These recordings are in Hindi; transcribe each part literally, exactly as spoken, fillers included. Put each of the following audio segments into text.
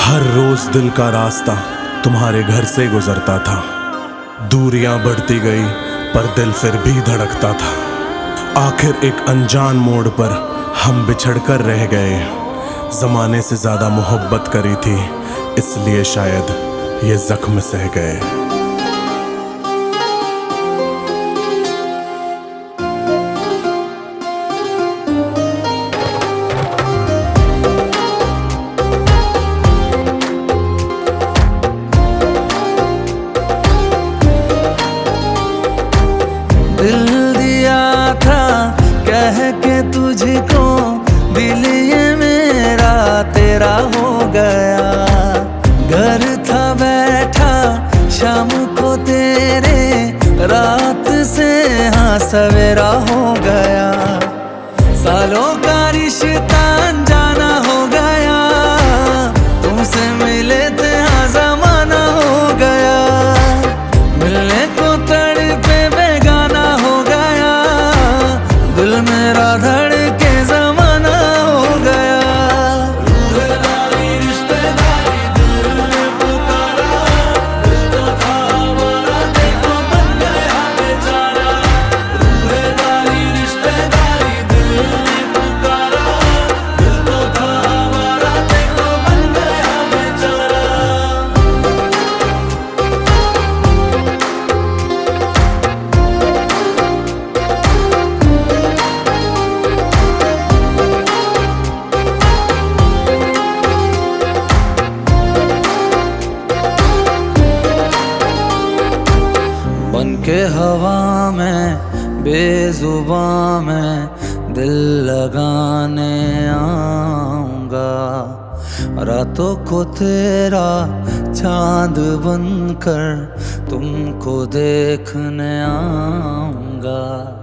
हर रोज दिल का रास्ता तुम्हारे घर से गुजरता था। दूरियां बढ़ती गई पर दिल फिर भी धड़कता था। आखिर एक अनजान मोड़ पर हम बिछड़ कर रह गए। जमाने से ज्यादा मोहब्बत करी थी, इसलिए शायद ये जख्म सह गए। दिल दिया था कह के तुझको, दिल ये मेरा तेरा हो गया। घर था बैठा शाम को तेरे, रात से हाँ सवेरा हो गया। सालों का रिश्ता अनजाना हो गया, तुमसे मिले थे हाँ जमाना हो गया। मिलने को तड़पे बेगाना हो गया, दिल मेरा धड़के जमाना हो गया। रूहेदारी रिश्तेदारी दिल ने पुकारा, दिल तो था हमारा देखो बन गया बेचारा। रूहेदारी रिश्तेदारी दिल ने पुकारा, दिल तो था हमारा देखो बन गया बेचारा। बन के हवा में बेजुबां में दिल लगाने आऊंगा। रातों को तेरा चांद बनकर तुमको देखने आऊंगा।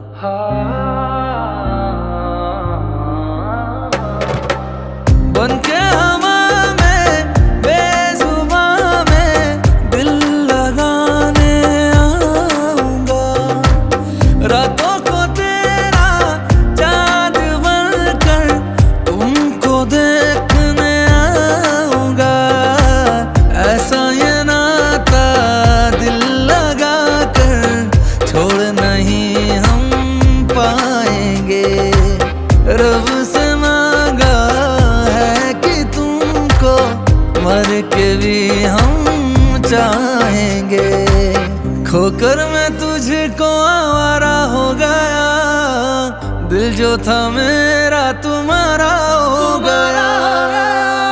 बन के हवा में बेजुबां में दिल लगाने आऊंगा। रातों को तेरा चाँद बनकर तुमको देखने आऊंगा। ऐसा ये नाता दिल लगा कर छोड़ नहीं हम पाएंगे। रब से मांगा है कि तुमको मर के भी हम चाहेंगे। खोकर मैं तुझको आवारा हो गया, दिल जो था मेरा तुम्हारा हो गया।